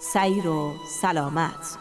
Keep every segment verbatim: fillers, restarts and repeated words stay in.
سیر و سلامت.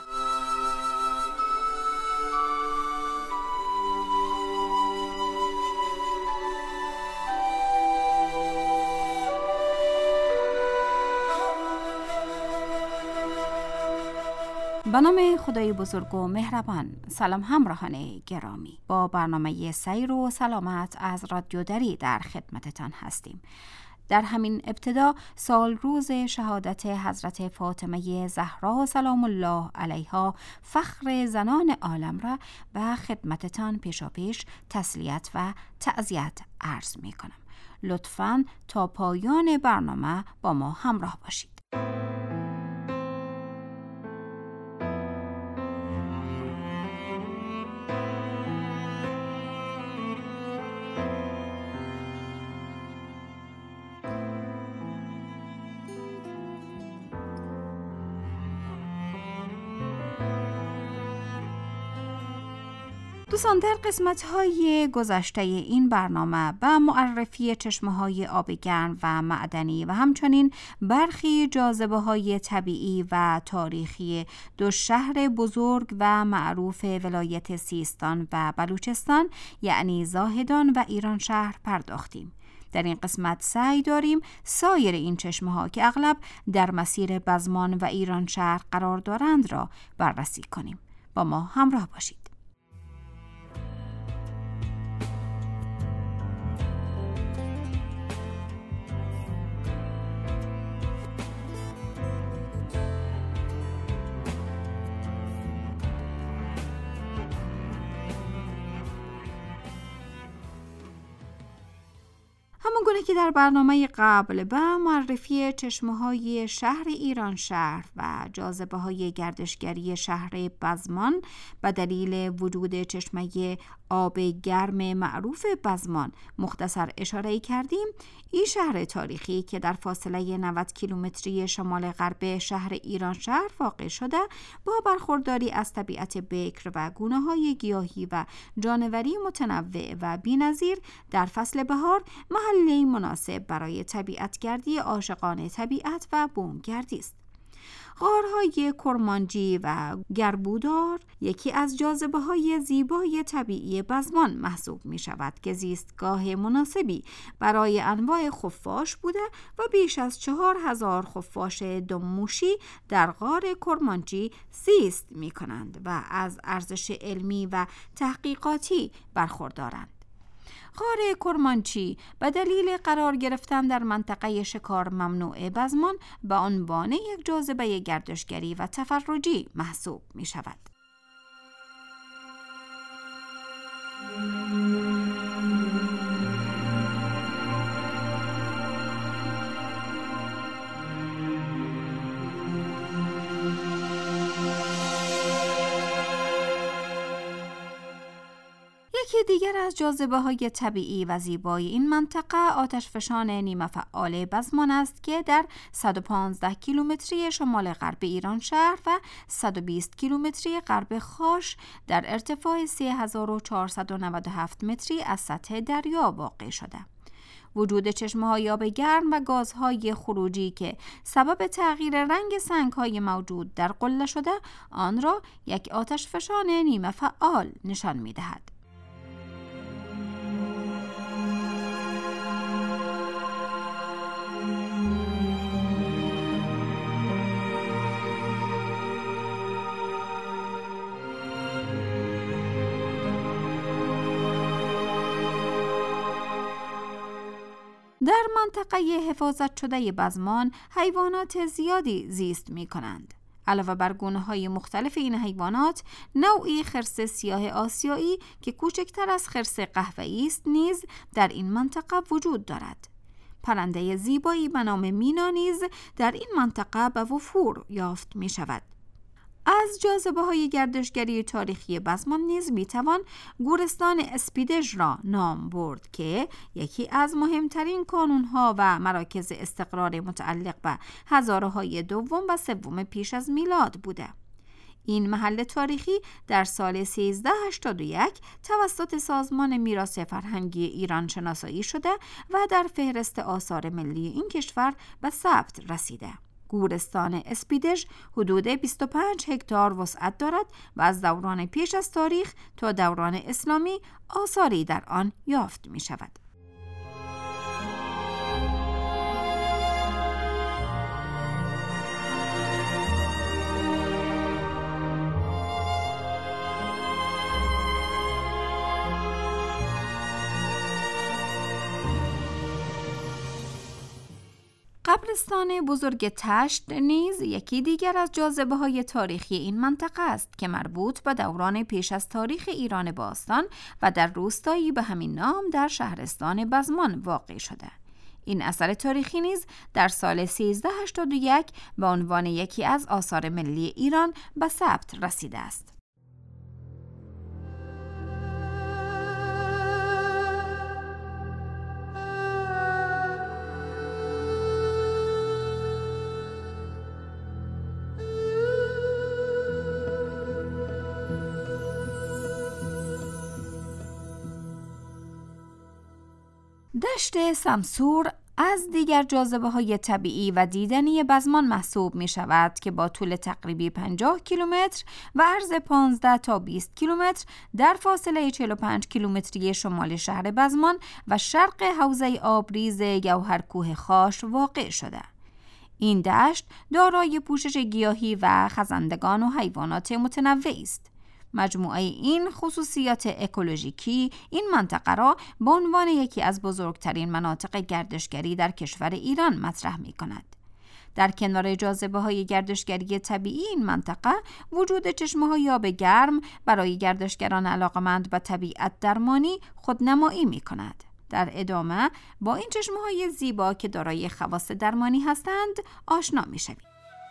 به نام خدای بزرگ و مهربان. سلام همراهان گرامی، با برنامه سیر و سلامت از رادیو دری در خدمتتان هستیم. در همین ابتدا سال روز شهادت حضرت فاطمه زهرا سلام الله علیها فخر زنان عالم را به خدمتتان پیشاپیش تسلیت و تعزیت عرض می کنم. لطفاً تا پایان برنامه با ما همراه باشید. دوستان، در قسمت‌های گذشته این برنامه به معرفی چشمه‌های آب گرم و معدنی و همچنین برخی جاذبه‌های طبیعی و تاریخی دو شهر بزرگ و معروف ولایت سیستان و بلوچستان یعنی زاهدان و ایران شهر پرداختیم. در این قسمت سعی داریم سایر این چشمه‌ها که اغلب در مسیر بزمان و ایران شهر قرار دارند را بررسی کنیم. با ما همراه باشید. همونگونه که در برنامه قبل به معرفی چشمه‌های شهر ایران شهر و جاذبه‌های گردشگری شهر بزمان به دلیل وجود چشمه آب گرم معروف بزمان مختصر اشاره کردیم، این شهر تاریخی که در فاصله نود کیلومتری شمال غرب شهر ایران شهر واقع شده، با برخورداری از طبیعت بکر و گونه‌های گیاهی و جانوری متنوع و بی‌نظیر در فصل بهار محلی مناسب برای طبیعتگردی عاشقان طبیعت و بومگردی است. غارهای کرمانجی و گربودار یکی از جاذبه‌های زیبای طبیعی بزمان محسوب می شود که زیستگاه مناسبی برای انواع خفاش بوده و بیش از چهار هزار خفاش دموشی در غار کرمانجی زیست می کنند و از ارزش علمی و تحقیقاتی برخوردارند. غار کرمانچی به دلیل قرار گرفتن در منطقه شکار ممنوع بزمان به عنوان یک جاذبه گردشگری و تفرجی محسوب می شود. یکی دیگر از جاذبه‌های طبیعی و زیبای این منطقه آتشفشان نیمه فعال بزمان است که در صد و پانزده کیلومتری شمال غرب ایران شهر و صد و بیست کیلومتری غرب خاش در ارتفاع سه هزار و چهارصد و نود و هفت متری از سطح دریا واقع شده. وجود چشمه‌های آب گرم و گازهای خروجی که سبب تغییر رنگ سنگ‌های موجود در قله شده، آن را یک آتشفشان نیمه فعال نشان می‌دهد. در منطقه حفاظت شده بزمان حیوانات زیادی زیست می کنند. علاوه بر گونه‌های مختلف این حیوانات، نوعی خرس سیاه آسیایی که کوچکتر از خرس قهوه‌ای است نیز در این منطقه وجود دارد. پرنده زیبایی به نام مینا نیز در این منطقه به وفور یافت می شود. از جاذبه‌های گردشگری تاریخی بزمان نیز میتوان گورستان اسپیدژ را نام برد که یکی از مهمترین کانونها و مراکز استقرار متعلق به هزاره‌های دوم و سوم پیش از میلاد بوده. این محل تاریخی در سال سیزده هشتاد و یک توسط سازمان میراث فرهنگی ایران شناسایی شده و در فهرست آثار ملی این کشور به ثبت رسیده. گورستان اسپیدژ حدود بیست و پنج هکتار وسعت دارد و از دوران پیش از تاریخ تا دوران اسلامی آثاری در آن یافت می شود. قبرستان بزرگ تشت نیز یکی دیگر از جاذبه‌های تاریخی این منطقه است که مربوط به دوران پیش از تاریخ ایران باستان و در روستایی به همین نام در شهرستان بزمان واقع شده. این اثر تاریخی نیز در سال سیزده هشتاد و یک به عنوان یکی از آثار ملی ایران به ثبت رسیده است. دشت سمسور از دیگر جاذبه‌های طبیعی و دیدنی بزمان محسوب می شود که با طول تقریبی پنجاه کیلومتر و عرض پانزده تا بیست کیلومتر در فاصله چهل و پنج کیلومتری شمال شهر بزمان و شرق حوزه آبریز گوهرکوه خاش واقع شده. این دشت دارای پوشش گیاهی و خزندگان و حیوانات متنوعی است. مجموعه این خصوصیات اکولوژیکی این منطقه را به عنوان یکی از بزرگترین مناطق گردشگری در کشور ایران مطرح می کند. در کنار جاذبه‌های گردشگری طبیعی این منطقه وجود چشمه‌های آب گرم برای گردشگران علاقمند به طبیعت درمانی خودنمایی می کند. در ادامه با این چشمه‌های زیبا که دارای خواص درمانی هستند آشنا می شویم.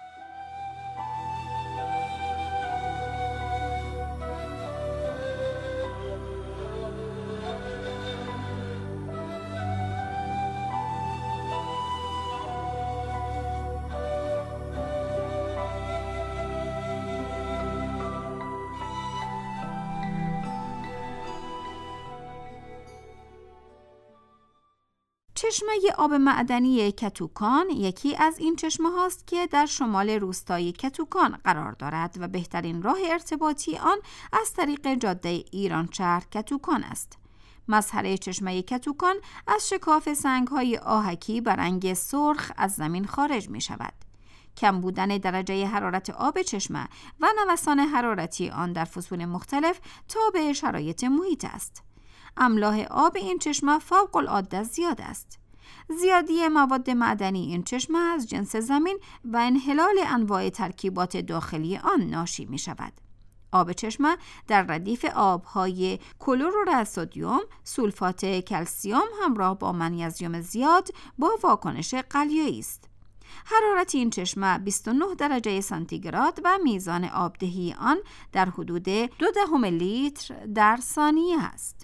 چشمه آب معدنی کتوکان یکی از این چشمه هاست که در شمال روستای کتوکان قرار دارد و بهترین راه ارتباطی آن از طریق جاده ایرانشهر کتوکان است. مظهر چشمه کتوکان از شکاف سنگ‌های آهکی به رنگ سرخ از زمین خارج می شود. کم بودن درجه حرارت آب چشمه و نوسان حرارتی آن در فصول مختلف تابع شرایط محیط است. املاح آب این چشمه فوق العاده زیاد است. زیادی مواد معدنی این چشمه از جنس زمین و انحلال انواع ترکیبات داخلی آن ناشی می شود. آب چشمه در ردیف آبهای کلور سدیم، سولفات کلسیم همراه با منیزیم زیاد با واکنش قلیایی است. حرارت این چشمه بیست و نه درجه سانتیگراد و میزان آبدهی آن در حدود دو دهم لیتر در ثانیه است.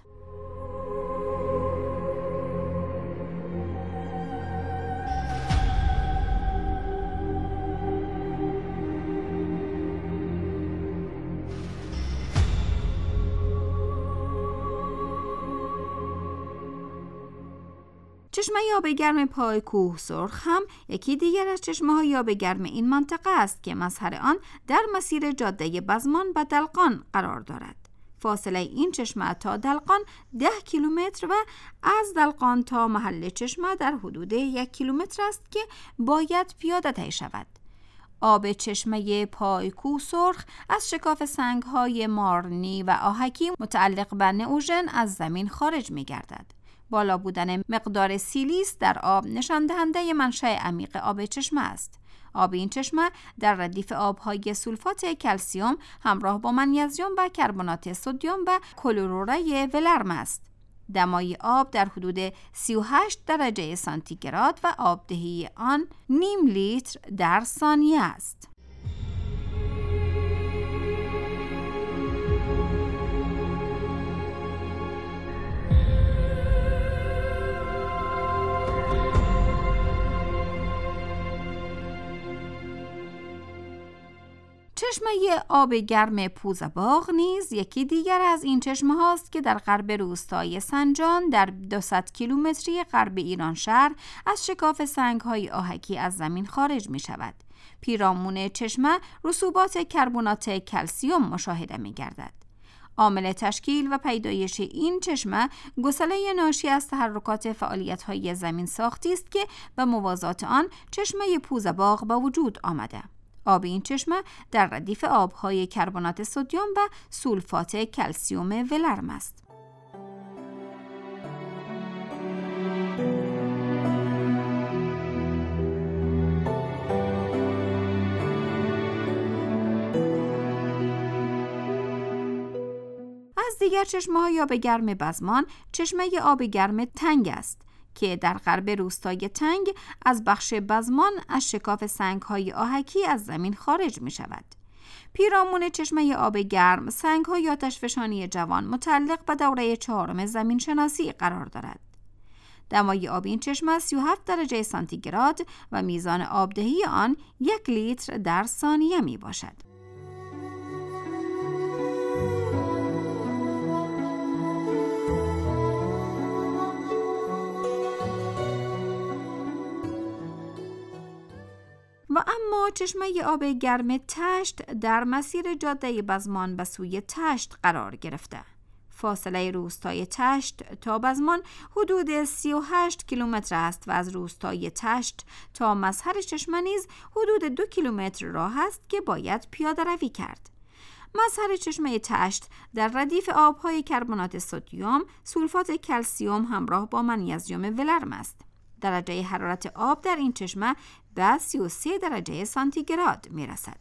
چشمه آب گرم پای کوه سرخ هم یکی دیگر از چشمه های آب گرم این منطقه است که مظهر آن در مسیر جاده بزمان و دلقان قرار دارد. فاصله این چشمه تا دلقان ده کیلومتر و از دلقان تا محل چشمه در حدود یک کیلومتر است که باید پیاده طی شود. آب چشمه پای کوه سرخ از شکاف سنگ‌های مارنی و آهکی متعلق به نئوژن از زمین خارج می‌گردد. بالا بودن مقدار سیلیس در آب نشان دهنده منشأ عمیق آب چشمه است. آب این چشمه در ردیف آبهای سولفات کلسیم همراه با منیزیم و کربنات سدیم و کلوروره ولرم است. دمای آب در حدود سی و هشت درجه سانتیگراد و آبدهی آن نیم لیتر در ثانیه است. چشمه آب گرم پوزباغ نیز یکی دیگر از این چشمه هاست که در غرب روستای سنجان در دویست کیلومتری غرب ایران شهر از شکاف سنگ‌های آهکی از زمین خارج می شود. پیرامون چشمه رسوبات کربنات کلسیم مشاهده می گردد. عامل تشکیل و پیدایش این چشمه گسله ناشی از تحرکات فعالیت‌های زمین ساختی است که به موازات آن چشمه پوزباغ به وجود آمده. آب این چشمه در ردیف آب‌های کربنات سدیم و سولفات کلسیم ولرم است. از دیگر چشمه‌های آب گرم بزمان چشمه آب گرم تنگ است که در غرب روستای تنگ از بخش بزمان از شکاف سنگ‌های آهکی از زمین خارج می شود. پیرامون چشمه آب گرم سنگ‌های آتشفشانی جوان متعلق به دوره چهارم زمین شناسی قرار دارد. دمای آب این چشمه سی و هفت درجه سانتیگراد و میزان آبدهی آن یک لیتر در ثانیه می باشد. و اما چشمه آب گرم تشت در مسیر جاده بزمان به سوی تشت قرار گرفته. فاصله روستای تشت تا بزمان حدود سی و هشت کیلومتر است و از روستای تشت تا مظهر چشمه نیز حدود دو کیلومتر راه است که باید پیاده روی کرد. مظهر چشمه تشت در ردیف آبهای کربنات سدیم، سولفات کلسیم همراه با منیزیم ولرم است. درجه حرارت آب در این چشمه به سی و سه درجه سانتیگراد می رسد.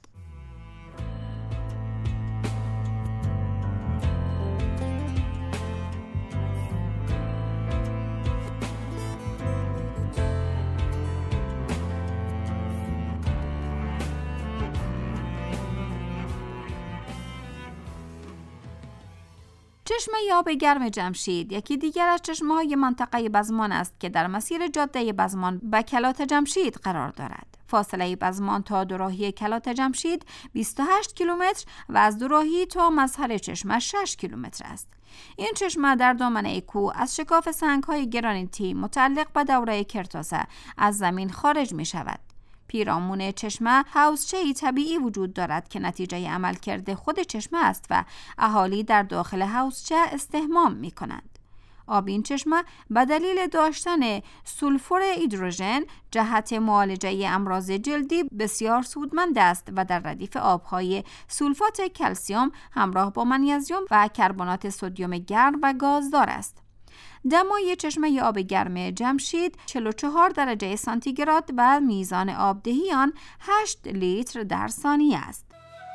چشمه آب گرم جمشید یکی دیگر از چشمه‌های منطقه بزمان است که در مسیر جاده بزمان به کلات جمشید قرار دارد. فاصله بزمان تا دوراهی کلات جمشید بیست و هشت کیلومتر و از دوراهی تا مظهر چشمه شش کیلومتر است. این چشمه در دامنه کوه از شکاف سنگ‌های گرانیتی متعلق به دوره کرتاسه از زمین خارج می شود. پیرامون چشمه حوضچه‌ای طبیعی وجود دارد که نتیجه عملکرد خود چشمه است و اهالی در داخل حوضچه استحمام می کنند. آب این چشمه به دلیل داشتن سولفور هیدروژن جهت معالجه امراض جلدی بسیار سودمند است و در ردیف آبهای سولفات کلسیم همراه با منیزیم و کربنات سدیم گرم و گازدار است. دمای چشمه آب گرم جمشید چهل و چهار درجه سانتیگراد و میزان آبدهی آن هشت لیتر در ثانیه است.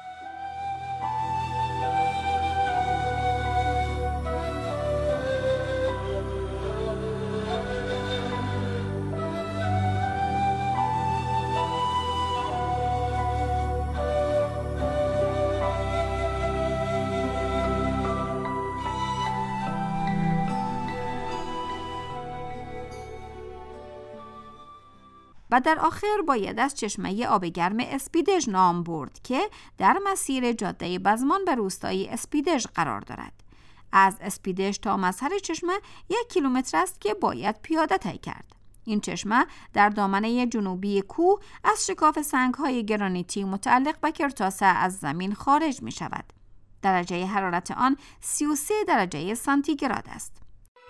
و در آخر باید از چشمه آب گرم اسپیدژ نام برد که در مسیر جاده بزمان به روستای اسپیدژ قرار دارد. از اسپیدژ تا مظهر چشمه یک کیلومتر است که باید پیاده طی کرد. این چشمه در دامنه جنوبی کوه از شکاف سنگ‌های گرانیتی متعلق به کرتاسه از زمین خارج می شود. درجه حرارت آن سی و سه درجه سانتیگراد است.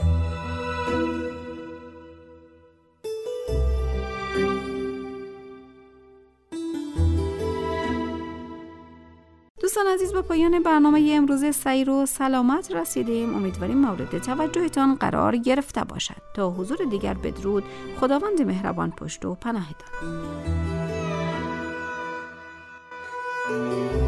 دوستان عزیز، به پایان برنامه امروز سیر و سلامت رسیدیم. امیدواریم مورد توجهتان قرار گرفته باشد. تا حضور دیگر بدرود. خداوند مهربان پشت و پناهتان.